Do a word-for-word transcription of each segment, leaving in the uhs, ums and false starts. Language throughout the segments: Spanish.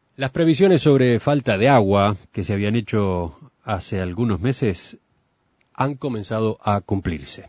Las previsiones sobre falta de agua que se habían hecho hace algunos meses han comenzado a cumplirse.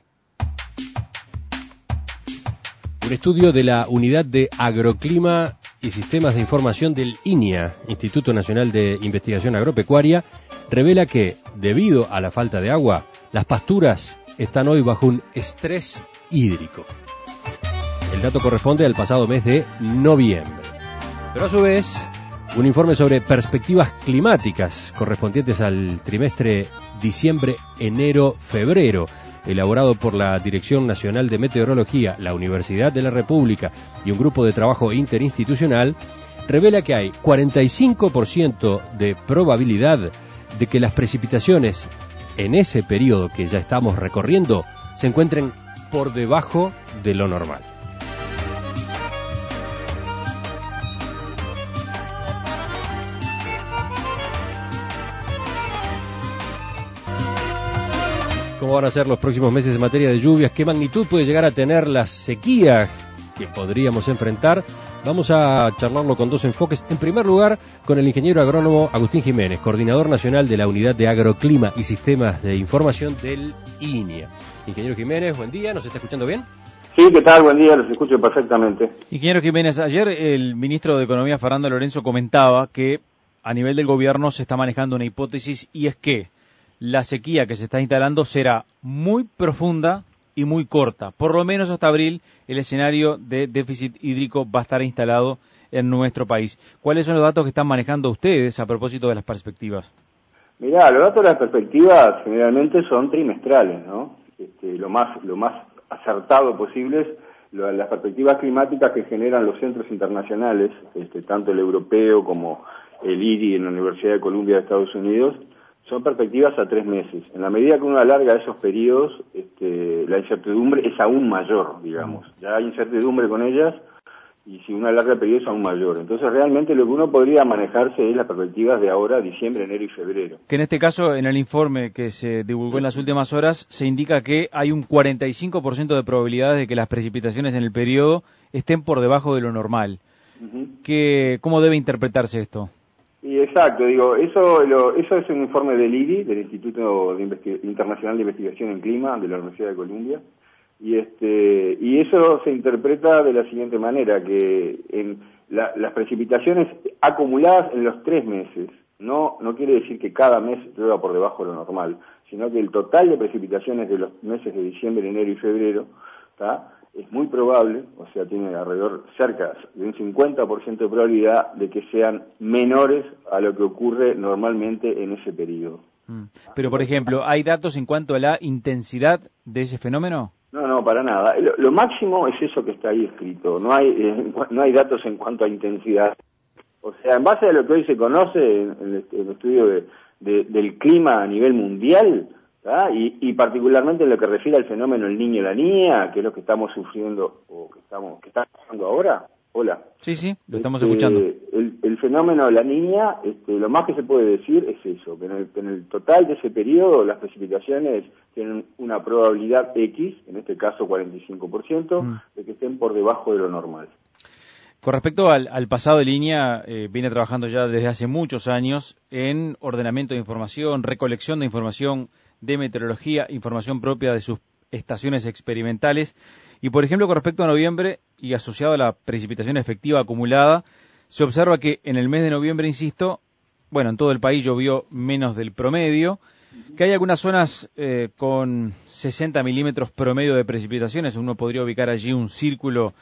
Un estudio de la Unidad de Agroclima y Sistemas de Información del I N I A, Instituto Nacional de Investigación Agropecuaria, revela que, debido a la falta de agua, las pasturas están hoy bajo un estrés hídrico. El dato corresponde al pasado mes de noviembre. Pero a su vez, un informe sobre perspectivas climáticas correspondientes al trimestre diciembre, enero, febrero, elaborado por la Dirección Nacional de Meteorología, la Universidad de la República y un grupo de trabajo interinstitucional, revela que hay cuarenta y cinco por ciento de probabilidad de que las precipitaciones en ese periodo que ya estamos recorriendo se encuentren por debajo de lo normal. ¿Cómo van a ser los próximos meses en materia de lluvias? ¿Qué magnitud puede llegar a tener la sequía que podríamos enfrentar? Vamos a charlarlo con dos enfoques. En primer lugar, con el ingeniero agrónomo Agustín Jiménez, coordinador nacional de la Unidad de Agroclima y Sistemas de Información del I N I A. Ingeniero Jiménez, buen día, ¿nos está escuchando bien? Sí, ¿qué tal? Buen día, los escucho perfectamente. Ingeniero Jiménez, ayer el ministro de Economía, Fernando Lorenzo, comentaba que a nivel del gobierno se está manejando una hipótesis, y es que la sequía que se está instalando será muy profunda y muy corta. Por lo menos hasta abril el escenario de déficit hídrico va a estar instalado en nuestro país. ¿Cuáles son los datos que están manejando ustedes a propósito de las perspectivas? Mirá, los datos de las perspectivas generalmente son trimestrales, ¿no? Este, lo más lo más acertado posible es lo, las perspectivas climáticas que generan los centros internacionales, este, tanto el europeo como el I R I en la Universidad de Columbia de Estados Unidos. Son perspectivas a tres meses. En la medida que uno alarga esos periodos, este, la incertidumbre es aún mayor, digamos. Ya hay incertidumbre con ellas, y si uno alarga el periodo es aún mayor. Entonces, realmente lo que uno podría manejarse es las perspectivas de ahora, diciembre, enero y febrero. Que en este caso, en el informe que se divulgó en las últimas horas, se indica que hay un cuarenta y cinco por ciento de probabilidades de que las precipitaciones en el periodo estén por debajo de lo normal. Uh-huh. ¿Qué, ¿Cómo debe interpretarse esto? Y exacto, digo, eso lo, eso es un informe del I R I, del Instituto de Investi- Internacional de Investigación en Clima, de la Universidad de Columbia, y este y eso se interpreta de la siguiente manera, que en la, las precipitaciones acumuladas en los tres meses, no no quiere decir que cada mes llueva por debajo de lo normal, sino que el total de precipitaciones de los meses de diciembre, enero y febrero, ¿tá?, es muy probable, o sea, tiene alrededor cerca de un cincuenta por ciento de probabilidad de que sean menores a lo que ocurre normalmente en ese periodo. Mm. Pero, por ejemplo, ¿hay datos en cuanto a la intensidad de ese fenómeno? No, no, para nada. Lo, lo máximo es eso que está ahí escrito. No hay eh, no hay datos en cuanto a intensidad. O sea, en base a lo que hoy se conoce en, en el, el estudio de, de, del clima a nivel mundial, Y, y particularmente en lo que refiere al fenómeno El Niño y la Niña, que es lo que estamos sufriendo o que estamos que está pasando ahora. Hola. Sí, sí, lo estamos este, escuchando. El, el fenómeno de la Niña, este, lo más que se puede decir es eso, que en el, en el total de ese periodo las precipitaciones tienen una probabilidad X, en este caso cuarenta y cinco por ciento, mm. de que estén por debajo de lo normal. Con respecto al, al pasado de línea, eh, viene trabajando ya desde hace muchos años en ordenamiento de información, recolección de información de meteorología, información propia de sus estaciones experimentales. Y, por ejemplo, con respecto a noviembre y asociado a la precipitación efectiva acumulada, se observa que en el mes de noviembre, insisto, bueno, en todo el país llovió menos del promedio, que hay algunas zonas eh, con sesenta milímetros promedio de precipitaciones. Uno podría ubicar allí un círculo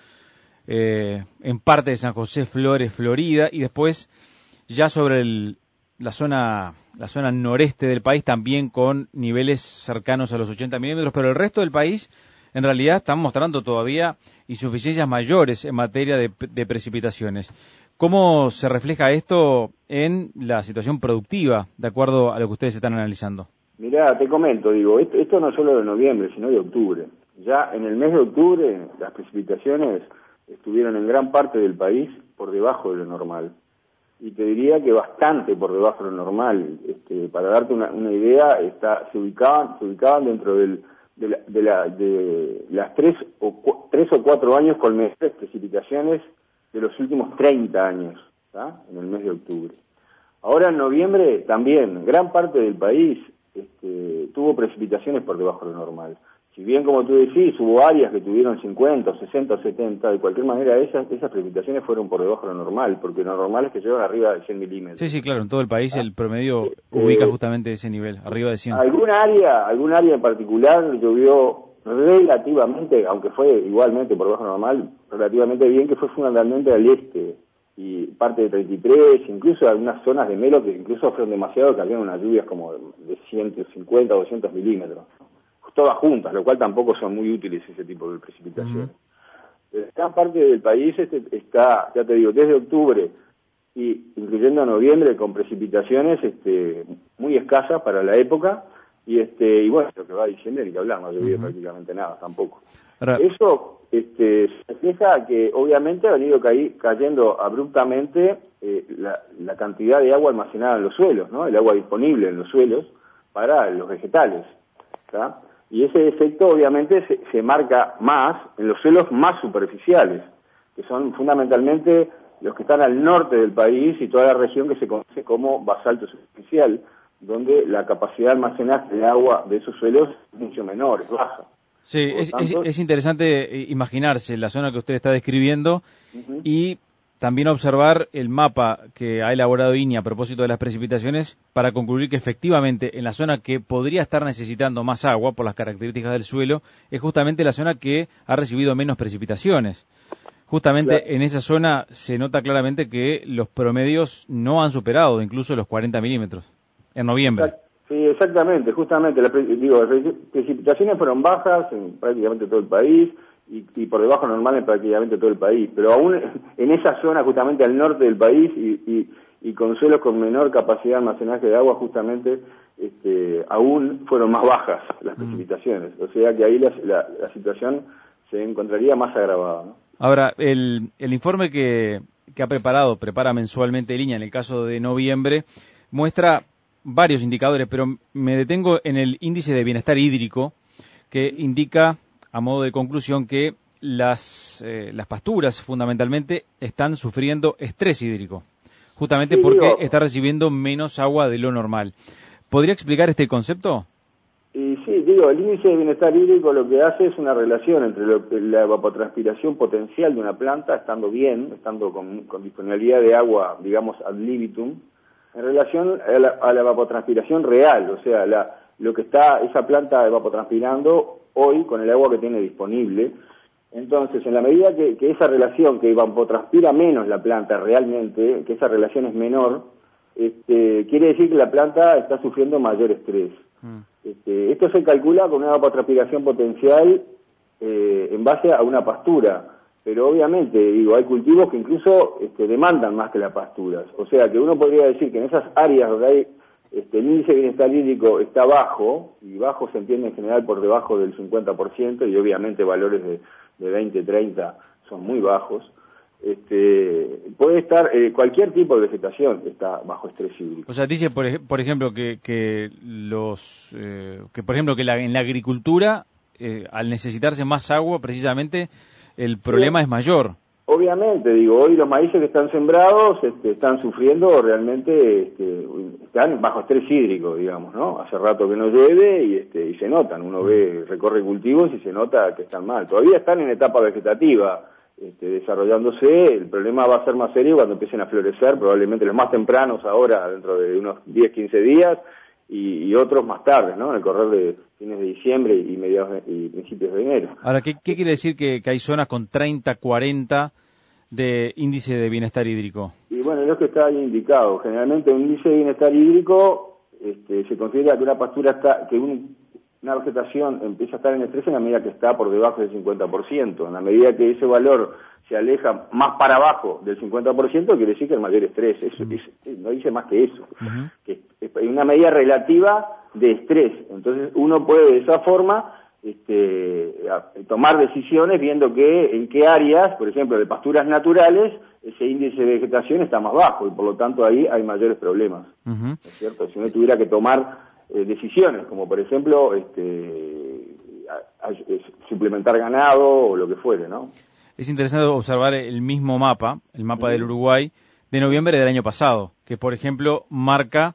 eh, en parte de San José, Flores, Florida, y después ya sobre el la zona la zona noreste del país también con niveles cercanos a los ochenta milímetros, pero el resto del país en realidad está mostrando todavía insuficiencias mayores en materia de, de precipitaciones. ¿Cómo se refleja esto en la situación productiva, de acuerdo a lo que ustedes están analizando? Mirá, te comento, digo, esto, esto no solo de noviembre, sino de octubre. Ya en el mes de octubre las precipitaciones estuvieron en gran parte del país por debajo de lo normal. Y te diría que bastante por debajo de lo normal. Este, para darte una, una idea, está, se ubicaban, se ubicaban dentro del, de, la, de, la, de las tres o, cu, tres o cuatro años con mejores precipitaciones de los últimos treinta años. ¿tá? En el mes de octubre. Ahora en noviembre también, gran parte del país este, tuvo precipitaciones por debajo de lo normal. Si bien, como tú decís, hubo áreas que tuvieron cincuenta, sesenta, setenta, de cualquier manera esas, esas precipitaciones fueron por debajo de lo normal, porque lo normal es que llegan arriba de cien milímetros. Sí, sí, claro, en todo el país ¿Ah? el promedio eh, ubica justamente ese nivel, arriba de cien. Algún área, algún área en particular llovió relativamente, aunque fue igualmente por debajo de lo normal, relativamente bien, que fue fundamentalmente al este, y parte de treinta y tres, incluso algunas zonas de Melo que incluso fueron demasiado, que habían unas lluvias como de ciento cincuenta o doscientos milímetros. Todas juntas, lo cual tampoco son muy útiles ese tipo de precipitaciones. Uh-huh. Gran parte del país este, está, ya te digo, desde octubre y incluyendo noviembre con precipitaciones este, muy escasas para la época y este y bueno, lo que va a diciembre ni que hablar, no llovió uh-huh. prácticamente nada tampoco. Ahora, eso este, se refleja que obviamente ha venido caí, cayendo abruptamente eh, la, la cantidad de agua almacenada en los suelos, ¿no? El agua disponible en los suelos para los vegetales, ¿tá? Y ese efecto obviamente se, se marca más en los suelos más superficiales, que son fundamentalmente los que están al norte del país y toda la región que se conoce como basalto superficial, donde la capacidad de almacenaje de agua de esos suelos es mucho menor, es baja. Sí, es, tanto, es, es interesante imaginarse la zona que usted está describiendo uh-huh. y también observar el mapa que ha elaborado I N I A a propósito de las precipitaciones para concluir que efectivamente en la zona que podría estar necesitando más agua por las características del suelo es justamente la zona que ha recibido menos precipitaciones. Justamente claro. En esa zona se nota claramente que los promedios no han superado incluso los cuarenta milímetros en noviembre. Sí, exactamente, justamente. La, digo, las precipitaciones fueron bajas en prácticamente todo el país. Y, y por debajo normal en prácticamente todo el país, pero aún en esa zona justamente al norte del país y, y, y con suelos con menor capacidad de almacenaje de agua justamente este, aún fueron más bajas las precipitaciones, o sea que ahí la, la, la situación se encontraría más agravada, ¿no? Ahora, el, el informe que, que ha preparado, prepara mensualmente I N I A en el caso de noviembre, muestra varios indicadores, pero me detengo en el índice de bienestar hídrico que indica a modo de conclusión que las, eh, las pasturas fundamentalmente están sufriendo estrés hídrico, justamente sí, porque digo, está recibiendo menos agua de lo normal. ¿Podría explicar este concepto? Y sí, digo, el índice de bienestar hídrico lo que hace es una relación entre lo, la evapotranspiración potencial de una planta, estando bien, estando con, con disponibilidad de agua, digamos, ad libitum, en relación a la, a la evapotranspiración real, o sea, la, lo que está esa planta evapotranspirando hoy con el agua que tiene disponible. Entonces, en la medida que, que esa relación, que evapotranspira menos la planta realmente, que esa relación es menor, este, quiere decir que la planta está sufriendo mayor estrés. Mm. Este, esto se calcula con una evapotranspiración potencial eh, en base a una pastura, pero obviamente, digo, hay cultivos que incluso este, demandan más que las pasturas. O sea, que uno podría decir que en esas áreas donde hay Este, el índice de bienestar hídrico está bajo, y bajo se entiende en general por debajo del cincuenta por ciento, y obviamente valores de, de veinte, treinta son muy bajos. Este, puede estar, eh, cualquier tipo de vegetación está bajo estrés hídrico. O sea, dice, por, ej- por ejemplo, que, que los, eh, que por ejemplo, que la, en la agricultura, eh, al necesitarse más agua, precisamente, el problema sí. es mayor. Obviamente, digo, hoy los maíces que están sembrados este, están sufriendo realmente, este, están bajo estrés hídrico, digamos, ¿no? Hace rato que no llueve y, este, y se notan, uno ve, recorre cultivos y se nota que están mal. Todavía están en etapa vegetativa, este, desarrollándose, el problema va a ser más serio cuando empiecen a florecer, probablemente los más tempranos ahora, dentro de unos diez, quince días, y, y otros más tarde, ¿no? En el correr de fines de diciembre y mediados de, y principios de enero. Ahora, ¿qué, qué quiere decir que, que hay zonas con treinta, cuarenta de índice de bienestar hídrico? Y bueno, es lo que está ahí indicado. Generalmente un índice de bienestar hídrico este, se considera que una pastura está, que un, una vegetación empieza a estar en estrés en la medida que está por debajo del cincuenta por ciento. En la medida que ese valor se aleja más para abajo del cincuenta por ciento, quiere decir que el mayor estrés. Eso, uh-huh. es, no dice más que eso. Uh-huh. Que es una medida relativa de estrés. Entonces uno puede de esa forma este, a, tomar decisiones viendo que en qué áreas, por ejemplo, de pasturas naturales, ese índice de vegetación está más bajo y por lo tanto ahí hay mayores problemas. Uh-huh. ¿No es cierto? Si uno tuviera que tomar eh, decisiones, como por ejemplo este, a, a, a, suplementar ganado o lo que fuere, ¿no? Es interesante observar el mismo mapa, el mapa uh-huh. del Uruguay, de noviembre del año pasado, que por ejemplo marca,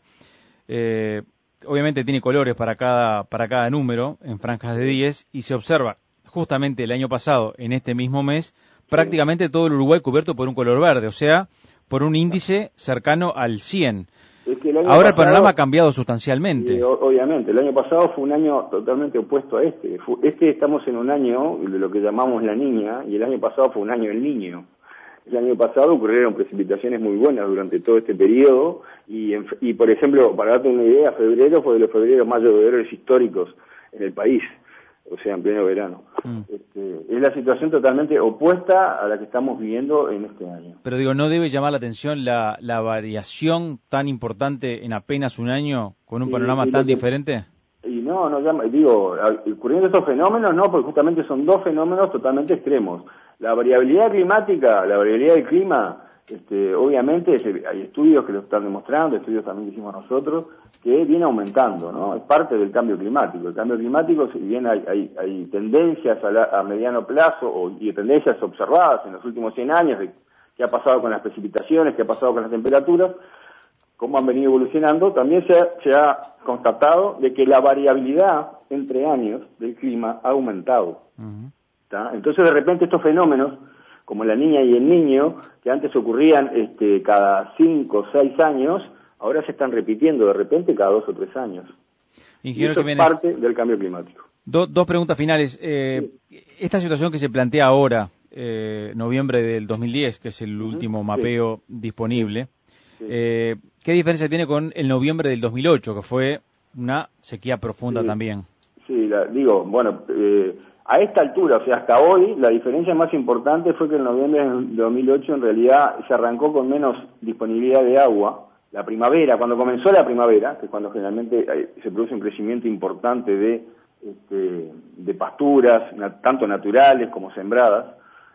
eh, obviamente tiene colores para cada, para cada número en franjas de diez y se observa justamente el año pasado, en este mismo mes, prácticamente todo el Uruguay cubierto por un color verde, o sea, por un índice cercano al cien. Es que el año Ahora pasado, el panorama ha cambiado sustancialmente. Eh, obviamente, el año pasado fue un año totalmente opuesto a este. Fue, este estamos en un año de lo que llamamos la niña, y el año pasado fue un año del niño. El año pasado ocurrieron precipitaciones muy buenas durante todo este periodo, y, en, y por ejemplo, para darte una idea, febrero fue de los febreros más llovedores históricos en el país, o sea, en pleno verano. Mm. Este, es la situación totalmente opuesta a la que estamos viviendo en este año. Pero digo, ¿no debe llamar la atención la, la variación tan importante en apenas un año con un panorama y, y tan que, diferente? Y no, no llama, digo, ocurriendo estos fenómenos, no, porque justamente son dos fenómenos totalmente extremos. La variabilidad climática, la variabilidad del clima, este, obviamente hay estudios que lo están demostrando, estudios también que hicimos nosotros, que viene aumentando, ¿no? Es parte del cambio climático. El cambio climático, si bien hay, hay, hay tendencias a, la, a mediano plazo, o, y tendencias observadas en los últimos cien años, de qué ha pasado con las precipitaciones, qué ha pasado con las temperaturas, cómo han venido evolucionando, también se ha, se ha constatado de que la variabilidad entre años del clima ha aumentado. Uh-huh. Entonces, de repente, estos fenómenos, como la niña y el niño, que antes ocurrían este, cada cinco o seis años, ahora se están repitiendo de repente cada dos o tres años. Ingeniero y eso Jiménez, es parte del cambio climático. Do, dos preguntas finales. Eh, sí. Esta situación que se plantea ahora, eh, noviembre del dos mil diez, que es el uh-huh. último mapeo sí. disponible, sí. Eh, ¿qué diferencia tiene con el noviembre del dos mil ocho, que fue una sequía profunda sí. también? Sí, la, digo, bueno... Eh, a esta altura, o sea, hasta hoy, la diferencia más importante fue que en noviembre del dos mil ocho en realidad se arrancó con menos disponibilidad de agua. La primavera, cuando comenzó la primavera, que es cuando generalmente se produce un crecimiento importante de, este, de pasturas, tanto naturales como sembradas,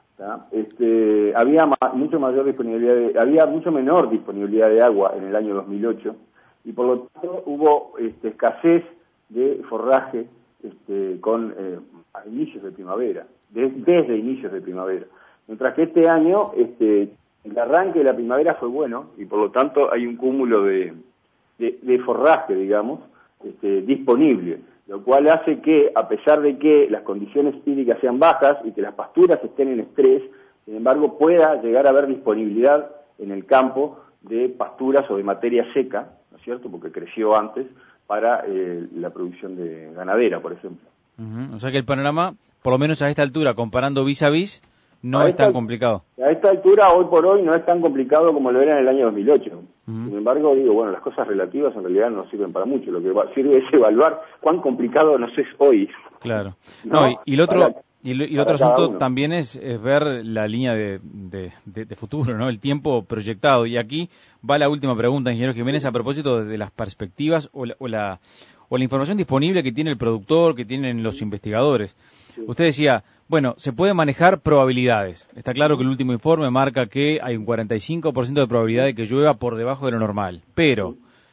este, había ma mucho mayor disponibilidad, de, había mucho menor disponibilidad de agua en el año dos mil ocho y por lo tanto hubo este, escasez de forraje este, con eh, a inicios de primavera, de, desde inicios de primavera. Mientras que este año, este, el arranque de la primavera fue bueno y por lo tanto hay un cúmulo de, de, de forraje, digamos, este, disponible, lo cual hace que, a pesar de que las condiciones hídricas sean bajas y que las pasturas estén en estrés, sin embargo pueda llegar a haber disponibilidad en el campo de pasturas o de materia seca, ¿no es cierto?, porque creció antes, para eh, la producción de ganadera, por ejemplo. Uh-huh. O sea que el panorama, por lo menos a esta altura, comparando vis a vis, no es tan complicado. A esta altura, hoy por hoy, no es tan complicado como lo era en el año dos mil ocho. Uh-huh. Sin embargo, digo, bueno, las cosas relativas en realidad no sirven para mucho. Lo que sirve es evaluar cuán complicado nos es hoy. Claro. No, no y, y el otro... Para... Y, lo, y el otro asunto también es, es ver la línea de, de, de, de futuro, ¿no? El tiempo proyectado. Y aquí va la última pregunta, ingeniero Jiménez, a propósito de las perspectivas o la, o la, o la información disponible que tiene el productor, que tienen los investigadores. Sí. Usted decía, bueno, se puede manejar probabilidades. Está claro que el último informe marca que hay un cuarenta y cinco por ciento de probabilidad de que llueva por debajo de lo normal. Pero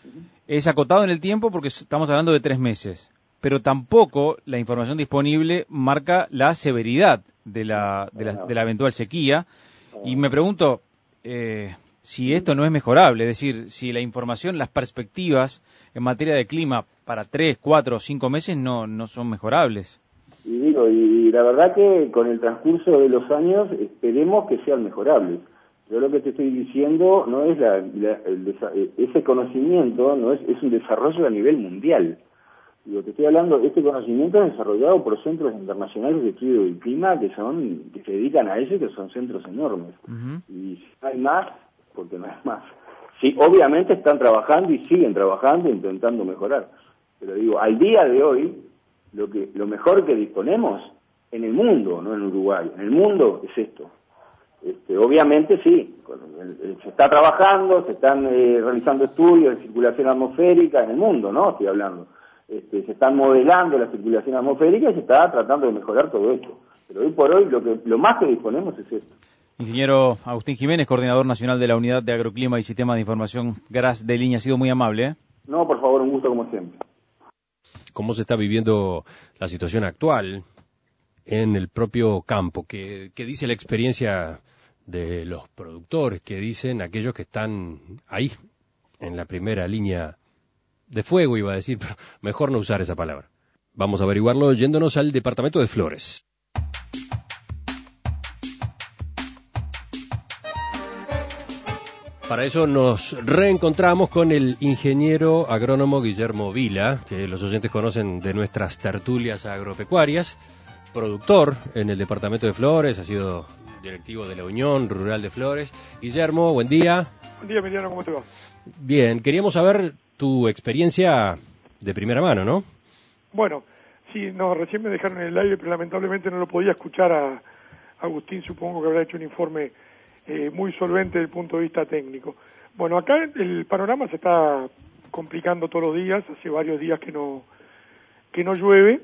es acotado en el tiempo porque estamos hablando de tres meses. Pero tampoco la información disponible marca la severidad de la, de la, de la eventual sequía. Y me pregunto eh, si esto no es mejorable, es decir, si la información, las perspectivas en materia de clima para tres, cuatro o cinco meses no, no son mejorables. Y digo, y la verdad que con el transcurso de los años esperemos que sean mejorables. Yo lo que te estoy diciendo no es la, la el, ese conocimiento, no es, es un desarrollo a nivel mundial. Lo que estoy hablando, este conocimiento es desarrollado por centros internacionales de estudio del clima que son que se dedican a eso y que son centros enormes. Uh-huh. Y si no hay más, porque no hay más. Sí, obviamente están trabajando y siguen trabajando intentando mejorar. Pero digo, al día de hoy, lo que lo mejor que disponemos en el mundo, no en Uruguay, en el mundo es esto. Este, obviamente sí, se está trabajando, se están eh, realizando estudios de circulación atmosférica en el mundo, ¿no? Estoy hablando. Este, se están modelando la circulación atmosférica y se está tratando de mejorar todo esto. Pero hoy por hoy lo que lo más que disponemos es esto. Ingeniero Agustín Jiménez, coordinador nacional de la Unidad de Agroclima y Sistema de Información G R A S de Línea, ha sido muy amable, ¿eh? No, por favor, un gusto como siempre. ¿Cómo se está viviendo la situación actual en el propio campo? ¿Qué, qué dice la experiencia de los productores, que dicen aquellos que están ahí, en la primera línea de fuego, iba a decir, pero mejor no usar esa palabra. Vamos a averiguarlo yéndonos al departamento de Flores. Para eso nos reencontramos con el ingeniero agrónomo Guillermo Vila, que los oyentes conocen de nuestras tertulias agropecuarias, productor en el departamento de Flores, ha sido directivo de la Unión Rural de Flores. Guillermo, buen día. Buen día, Emiliano, ¿cómo te va? Bien, queríamos saber tu experiencia de primera mano, ¿no? Bueno, sí, no, recién me dejaron en el aire, pero lamentablemente no lo podía escuchar a Agustín, supongo que habrá hecho un informe eh, muy solvente desde el punto de vista técnico. Bueno, acá el panorama se está complicando todos los días, hace varios días que no, que no llueve.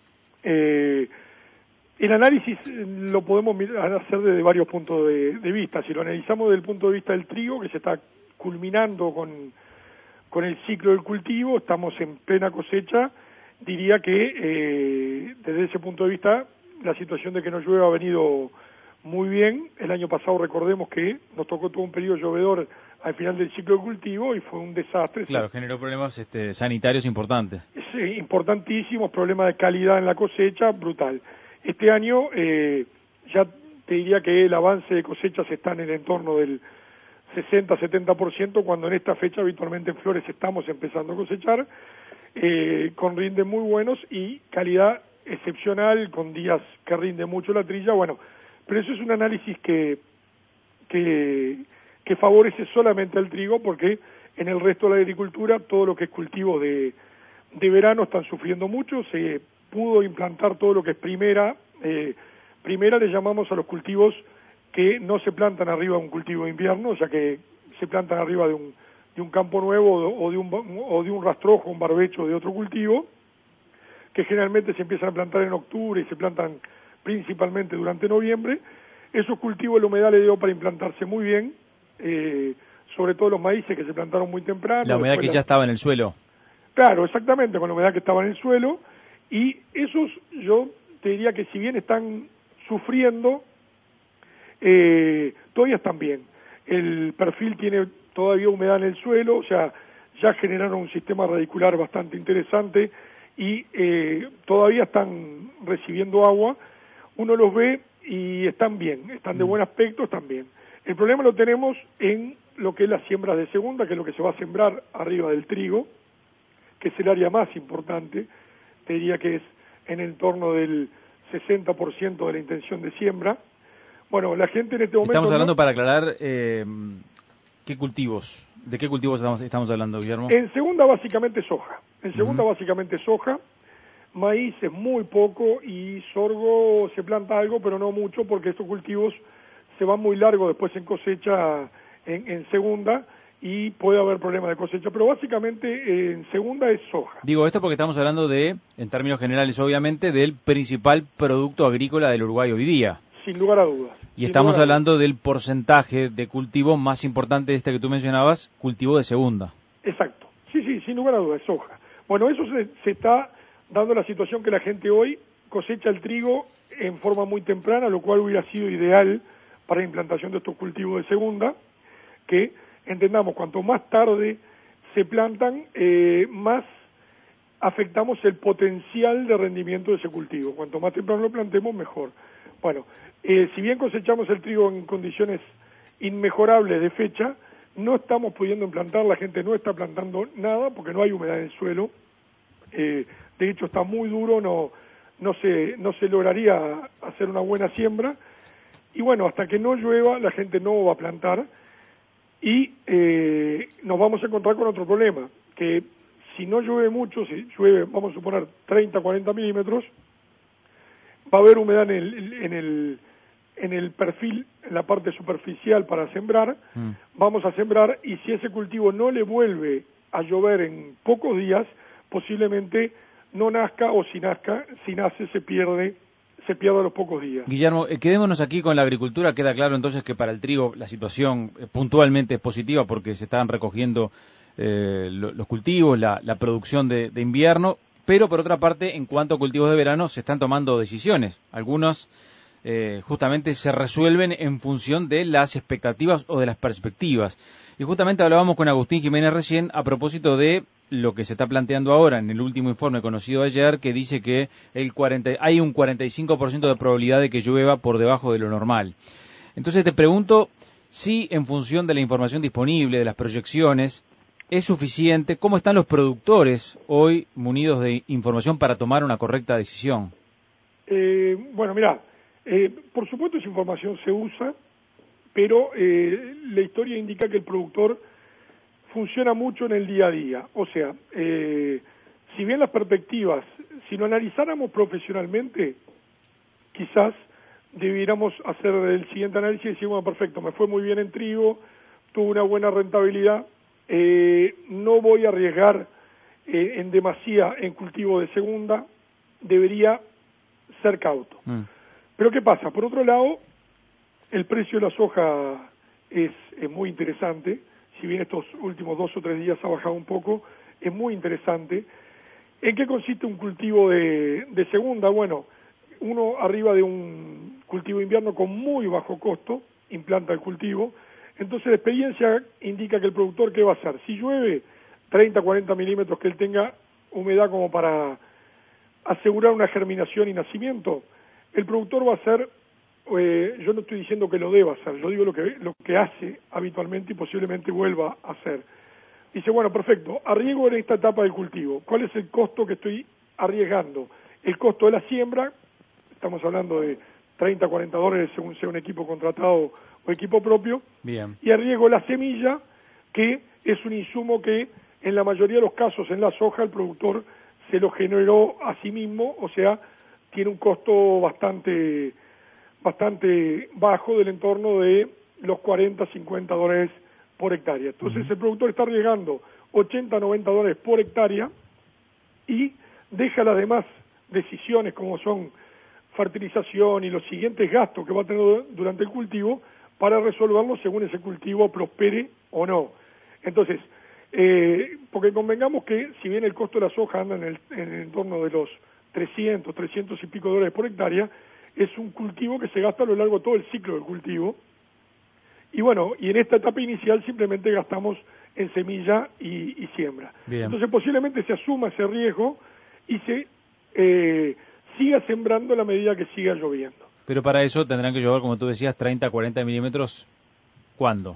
Eh, el análisis lo podemos hacer desde varios puntos de, de vista. Si lo analizamos desde el punto de vista del trigo, que se está culminando con, con el ciclo del cultivo, estamos en plena cosecha, diría que eh, desde ese punto de vista la situación de que no llueva ha venido muy bien. El año pasado recordemos que nos tocó todo un periodo llovedor al final del ciclo de cultivo y fue un desastre. Claro, generó problemas este, sanitarios importantes. Sí, importantísimos, problemas de calidad en la cosecha, brutal. Este año eh, ya te diría que el avance de cosechas está en el entorno del sesenta a setenta por ciento, cuando en esta fecha habitualmente en Flores estamos empezando a cosechar, eh, con rindes muy buenos y calidad excepcional, con días que rinde mucho la trilla. Bueno, pero eso es un análisis que, que, que favorece solamente al trigo, porque en el resto de la agricultura todo lo que es cultivo de, de verano están sufriendo mucho. Se pudo implantar todo lo que es primera, eh, primera le llamamos a los cultivos que no se plantan arriba de un cultivo de invierno, o sea que se plantan arriba de un, de un campo nuevo o de un, o de un rastrojo, un barbecho de otro cultivo, que generalmente se empiezan a plantar en octubre y se plantan principalmente durante noviembre. Esos cultivos la humedad le dio para implantarse muy bien, eh, sobre todo los maíces que se plantaron muy temprano. La humedad que la... ya estaba en el suelo. Claro, exactamente, con la humedad que estaba en el suelo, y esos yo te diría que si bien están sufriendo, eh, todavía están bien. El perfil tiene todavía humedad en el suelo, o sea, ya generaron un sistema radicular bastante interesante y eh, todavía están recibiendo agua. Uno los ve y están bien, están de buen aspecto, están bien. El problema lo tenemos en lo que es las siembras de segunda, que es lo que se va a sembrar arriba del trigo, que es el área más importante. Te diría que es en el entorno del sesenta por ciento de la intención de siembra. Bueno, la gente en este momento... Estamos hablando, no... para aclarar, eh, ¿qué cultivos? ¿De qué cultivos estamos, estamos hablando, Guillermo? En segunda básicamente soja. En segunda uh-huh. básicamente soja. Maíz es muy poco y sorgo se planta algo, pero no mucho, porque estos cultivos se van muy largos después en cosecha en, en segunda, y puede haber problemas de cosecha, pero básicamente eh, en segunda es soja. Digo esto porque estamos hablando de, en términos generales obviamente, del principal producto agrícola del Uruguay hoy día. Sin lugar a dudas. Y estamos hablando del porcentaje de cultivo más importante, este que tú mencionabas, cultivo de segunda. Exacto. Sí, sí, sin lugar a dudas, es soja. Bueno, eso se, se está dando la situación que la gente hoy cosecha el trigo en forma muy temprana, lo cual hubiera sido ideal para la implantación de estos cultivos de segunda, que entendamos, cuanto más tarde se plantan, eh, más afectamos el potencial de rendimiento de ese cultivo. Cuanto más temprano lo plantemos, mejor. Bueno, eh, si bien cosechamos el trigo en condiciones inmejorables de fecha, no estamos pudiendo implantar, la gente no está plantando nada porque no hay humedad en el suelo. Eh, de hecho está muy duro, no, no se, no se lograría hacer una buena siembra, y bueno, hasta que no llueva la gente no va a plantar, y eh, nos vamos a encontrar con otro problema, que si no llueve mucho, si llueve, vamos a suponer, treinta, cuarenta milímetros, va a haber humedad en el, en el, en el perfil, en la parte superficial para sembrar, mm. vamos a sembrar, y si ese cultivo no le vuelve a llover en pocos días, posiblemente no nazca, o si nazca, si nace se pierde, se pierde a los pocos días. Guillermo, eh, quedémonos aquí con la agricultura. Queda claro entonces que para el trigo la situación eh, puntualmente es positiva, porque se están recogiendo eh, lo, los cultivos, la, la producción de, de invierno, pero por otra parte, en cuanto a cultivos de verano, se están tomando decisiones. Algunas eh, justamente se resuelven en función de las expectativas o de las perspectivas. Y justamente hablábamos con Agustín Jiménez recién a propósito de lo que se está planteando ahora en el último informe conocido ayer, que dice que el cuarenta, hay un cuarenta y cinco por ciento de probabilidad de que llueva por debajo de lo normal. Entonces te pregunto si en función de la información disponible, de las proyecciones, es suficiente, ¿cómo están los productores hoy munidos de información para tomar una correcta decisión? Eh, bueno, mirá, eh, por supuesto esa información se usa, pero eh, la historia indica que el productor funciona mucho en el día a día. O sea, eh, si bien las perspectivas, si lo analizáramos profesionalmente, quizás debiéramos hacer el siguiente análisis y decir, bueno, perfecto, me fue muy bien en trigo, tuve una buena rentabilidad, eh, no voy a arriesgar eh, en demasía en cultivo de segunda, debería ser cauto. Mm. Pero ¿qué pasa? Por otro lado, el precio de la soja es, es muy interesante, si bien estos últimos dos o tres días ha bajado un poco, es muy interesante. ¿En qué consiste un cultivo de, de segunda? Bueno, uno arriba de un cultivo de invierno con muy bajo costo, implanta el cultivo, entonces la experiencia indica que el productor, ¿qué va a hacer? Si llueve, treinta, cuarenta milímetros, que él tenga humedad como para asegurar una germinación y nacimiento, el productor va a hacer, eh, yo no estoy diciendo que lo deba hacer, yo digo lo que, lo que hace habitualmente y posiblemente vuelva a hacer. Dice, bueno, perfecto, arriesgo en esta etapa del cultivo. ¿Cuál es el costo que estoy arriesgando? El costo de la siembra, estamos hablando de treinta, cuarenta dólares según sea un equipo contratado o equipo propio. Bien. Y arriesgo la semilla, que es un insumo que en la mayoría de los casos en la soja el productor se lo generó a sí mismo, o sea, tiene un costo bastante, bastante bajo del entorno de los cuarenta, cincuenta dólares por hectárea. Entonces uh-huh. el productor está arriesgando ochenta, noventa dólares por hectárea y deja las demás decisiones como son fertilización y los siguientes gastos que va a tener durante el cultivo para resolverlo según ese cultivo prospere o no. Entonces, eh, porque convengamos que si bien el costo de la soja anda en el, en el entorno de los trescientos, trescientos y pico dólares por hectárea, es un cultivo que se gasta a lo largo de todo el ciclo del cultivo. Y bueno, y en esta etapa inicial simplemente gastamos en semilla y, y siembra. Bien. Entonces posiblemente se asuma ese riesgo y se eh, siga sembrando a la medida que siga lloviendo. Pero para eso tendrán que llover, como tú decías, treinta, cuarenta milímetros. ¿Cuándo?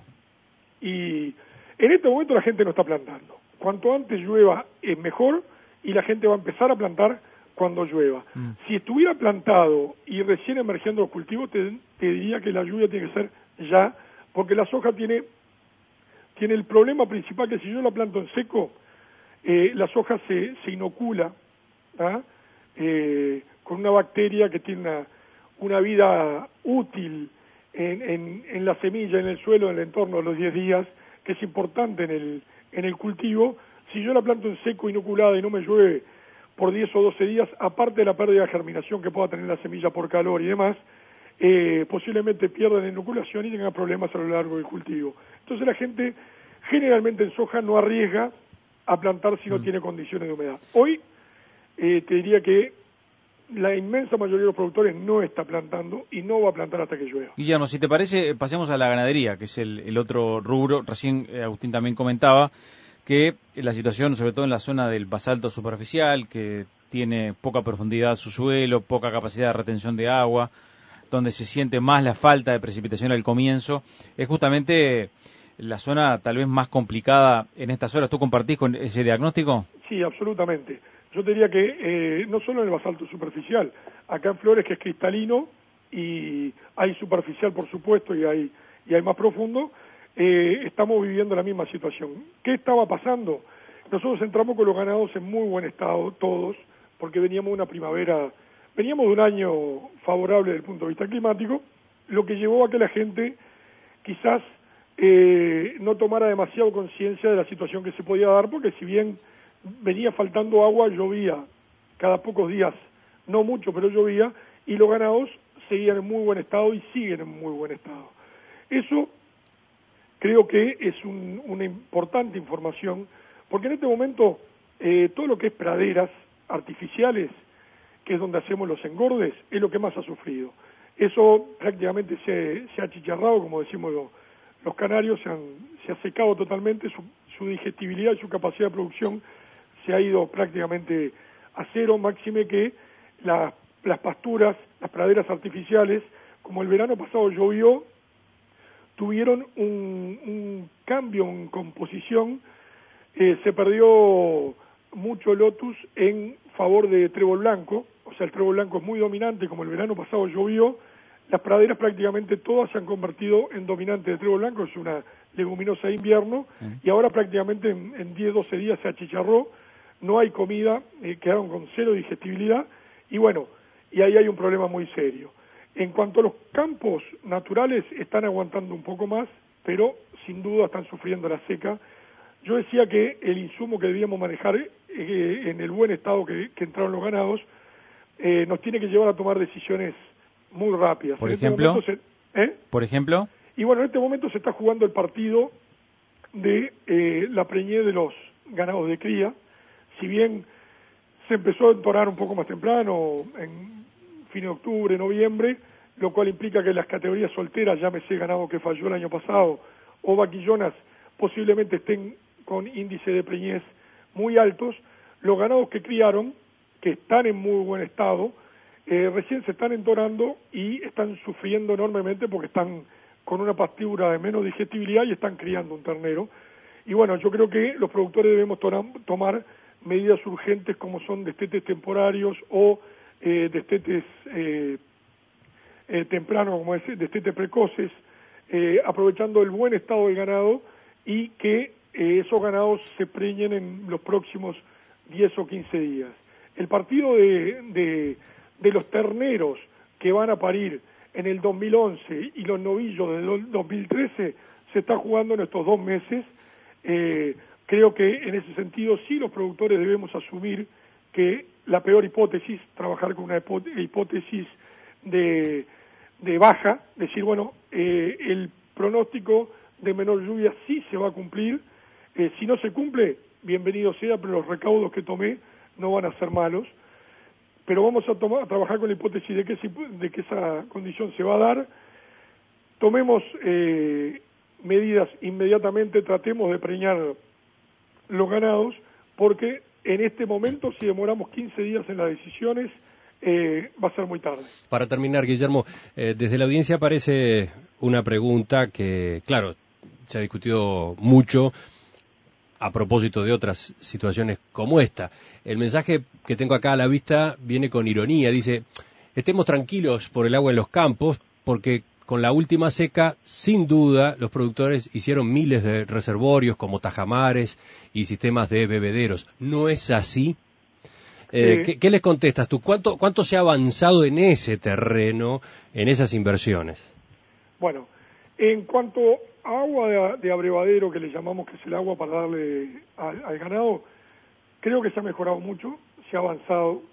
Y en este momento la gente no está plantando. Cuanto antes llueva es mejor y la gente va a empezar a plantar cuando llueva. Mm. Si estuviera plantado y recién emergiendo los cultivos, te, te diría que la lluvia tiene que ser ya, porque la soja tiene, tiene el problema principal que si yo la planto en seco, eh, la soja se, se inocula ¿ah? eh, con una bacteria que tiene una, una vida útil en, en, en la semilla, en el suelo, en el entorno de los diez días, que es importante en el, en el cultivo. Si yo la planto en seco, inoculada y no me llueve por diez o doce días, aparte de la pérdida de germinación que pueda tener la semilla por calor y demás, Eh, posiblemente pierdan inoculación y tengan problemas a lo largo del cultivo. Entonces la gente generalmente en soja no arriesga a plantar si no mm. tiene condiciones de humedad. Hoy eh, te diría que la inmensa mayoría de los productores no está plantando y no va a plantar hasta que llueva. Guillermo, si te parece, pasemos a la ganadería, que es el, el otro rubro. Recién eh, Agustín también comentaba que la situación, sobre todo en la zona del basalto superficial, que tiene poca profundidad su suelo, poca capacidad de retención de agua, donde se siente más la falta de precipitación al comienzo, es justamente la zona tal vez más complicada en estas horas. ¿Tú compartís con ese diagnóstico? Sí, absolutamente. Yo te diría que eh, no solo en el basalto superficial, acá en Flores, que es cristalino, y hay superficial por supuesto y hay, y hay más profundo, eh, estamos viviendo la misma situación. ¿Qué estaba pasando? Nosotros entramos con los ganados en muy buen estado, todos, porque veníamos de una primavera... Veníamos de un año favorable desde el punto de vista climático, lo que llevó a que la gente quizás eh, no tomara demasiado conciencia de la situación que se podía dar, porque si bien venía faltando agua, llovía cada pocos días, no mucho, pero llovía, y los ganados seguían en muy buen estado y siguen en muy buen estado. Eso creo que es un, una importante información, porque en este momento eh, todo lo que es praderas artificiales, que es donde hacemos los engordes, es lo que más ha sufrido. Eso prácticamente se, se ha achicharrado, como decimos los, los canarios, se, han, se ha secado totalmente, su, su digestibilidad y su capacidad de producción se ha ido prácticamente a cero, máxime que la, las pasturas, las praderas artificiales, como el verano pasado llovió, tuvieron un, un cambio en composición, eh, se perdió mucho lotus en favor de trébol blanco, o sea, el trébol blanco es muy dominante, como el verano pasado llovió, las praderas prácticamente todas se han convertido en dominantes de trébol blanco, es una leguminosa de invierno, mm. y ahora prácticamente en, en diez, doce días se achicharró, no hay comida, eh, quedaron con cero digestibilidad, y bueno, y ahí hay un problema muy serio. En cuanto a los campos naturales, están aguantando un poco más, pero sin duda están sufriendo la seca. Yo decía que el insumo que debíamos manejar eh, en el buen estado que, que entraron los ganados, eh, nos tiene que llevar a tomar decisiones muy rápidas. Por en ejemplo, este se, ¿eh? por ejemplo, y bueno, en este momento se está jugando el partido de eh, la preñez de los ganados de cría. Si bien se empezó a entonar un poco más temprano, en fin de octubre, noviembre, lo cual implica que las categorías solteras, llámese ganado que falló el año pasado, o vaquillonas, posiblemente estén con índice de preñez muy altos. Los ganados que criaron, que están en muy buen estado, eh, recién se están entonando y están sufriendo enormemente porque están con una pastura de menos digestibilidad y están criando un ternero. Y bueno, yo creo que los productores debemos to tomar medidas urgentes como son destetes temporarios o eh, destetes eh, eh, tempranos, como es destetes precoces, eh, aprovechando el buen estado del ganado y que eh, esos ganados se preñen en los próximos diez o quince días. El partido de, de, de los terneros que van a parir en el dos mil once y los novillos del dos mil trece se está jugando en estos dos meses. Eh, creo que en ese sentido sí los productores debemos asumir que la peor hipótesis, trabajar con una hipótesis de, de baja, decir, bueno, eh, el pronóstico de menor lluvia sí se va a cumplir, eh, si no se cumple, bienvenido sea, pero los recaudos que tomé no van a ser malos, pero vamos a, tomar, a trabajar con la hipótesis de que, de que esa condición se va a dar. Tomemos eh, medidas inmediatamente, tratemos de preñar los ganados, porque en este momento, si demoramos quince días en las decisiones, eh, va a ser muy tarde. Para terminar, Guillermo, eh, desde la audiencia aparece una pregunta que, claro, se ha discutido mucho a propósito de otras situaciones como esta. El mensaje que tengo acá a la vista viene con ironía. Dice, estemos tranquilos por el agua en los campos, porque con la última seca, sin duda, los productores hicieron miles de reservorios como tajamares y sistemas de bebederos. ¿No es así? Eh, sí. ¿qué, ¿Qué les contestas tú? ¿Cuánto, ¿Cuánto se ha avanzado en ese terreno, en esas inversiones? Bueno, en cuanto a agua de, de abrevadero, que le llamamos que es el agua para darle al, al ganado, creo que se ha mejorado mucho, se ha avanzado.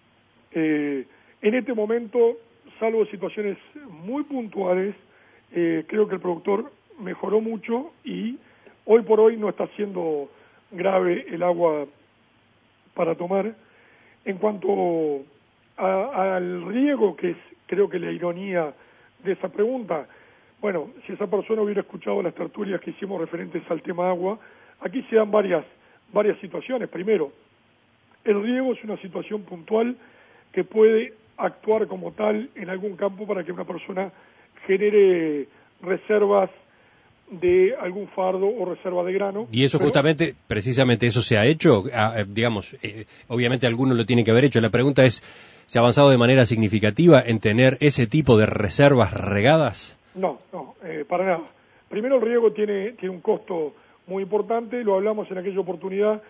Eh, en este momento, salvo situaciones muy puntuales, eh, creo que el productor mejoró mucho y hoy por hoy no está siendo grave el agua para tomar. En cuanto a, al riego, que es creo que la ironía de esa pregunta, bueno, si esa persona hubiera escuchado las tertulias que hicimos referentes al tema agua, aquí se dan varias, varias situaciones. Primero, el riego es una situación puntual que puede actuar como tal en algún campo para que una persona genere reservas de algún fardo o reserva de grano. Y eso pero, justamente, precisamente eso se ha hecho, ah, digamos, eh, obviamente alguno lo tiene que haber hecho. La pregunta es, ¿se ha avanzado de manera significativa en tener ese tipo de reservas regadas? No, no, eh, para nada. Primero, el riego tiene, tiene un costo muy importante, lo hablamos en aquella oportunidad,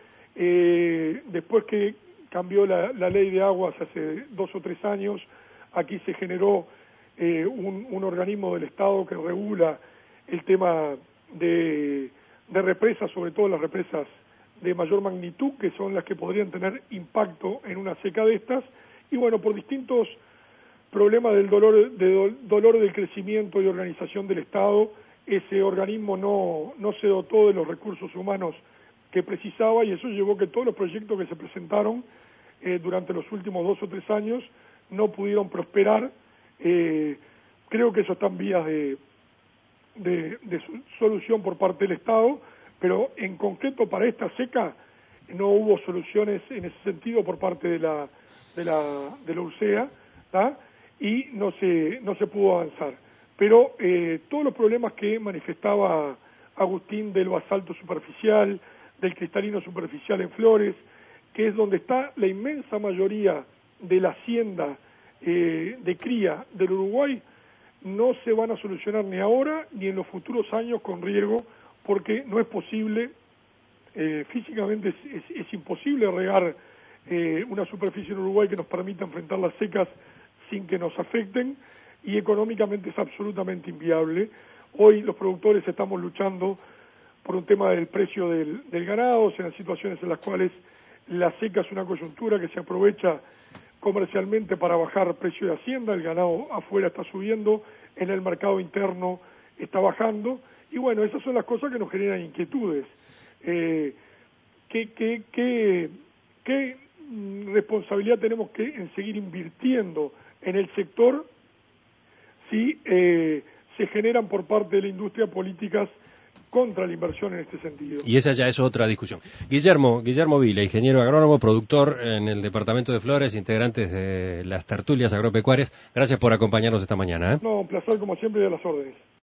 eh, después que cambió la, la ley de aguas hace dos o tres años, aquí se generó eh, un, un organismo del Estado que regula el tema de, de represas, sobre todo las represas de mayor magnitud, que son las que podrían tener impacto en una seca de estas, y bueno, por distintos problemas del dolor, de do, dolor del crecimiento y organización del Estado, ese organismo no, no se dotó de los recursos humanos que precisaba, y eso llevó que todos los proyectos que se presentaron eh, durante los últimos dos o tres años no pudieron prosperar Eh, creo que eso está en vías de, de, de solución por parte del Estado, pero en concreto para esta seca no hubo soluciones en ese sentido por parte de la de la de la U R S E A, ¿tá? Y no se no se pudo avanzar. Pero eh, todos los problemas que manifestaba Agustín del basalto superficial, del cristalino superficial en Flores, que es donde está la inmensa mayoría de la hacienda eh, de cría del Uruguay, no se van a solucionar ni ahora ni en los futuros años con riego, porque no es posible, eh, físicamente es, es, es imposible regar eh, una superficie en Uruguay que nos permita enfrentar las secas sin que nos afecten, y económicamente es absolutamente inviable. Hoy los productores estamos luchando por un tema del precio del, del ganado, o sea, en situaciones en las cuales la seca es una coyuntura que se aprovecha comercialmente para bajar precio de hacienda, el ganado afuera está subiendo, en el mercado interno está bajando, y bueno, esas son las cosas que nos generan inquietudes. Eh, ¿qué, qué, qué, qué responsabilidad tenemos que en seguir invirtiendo en el sector si eh, se generan por parte de la industria políticas contra la inversión en este sentido? Y esa ya es otra discusión. Guillermo, Guillermo Vila, ingeniero agrónomo, productor en el departamento de Flores, integrantes de las tertulias agropecuarias, gracias por acompañarnos esta mañana, ¿eh? No, un placer como siempre y a las órdenes.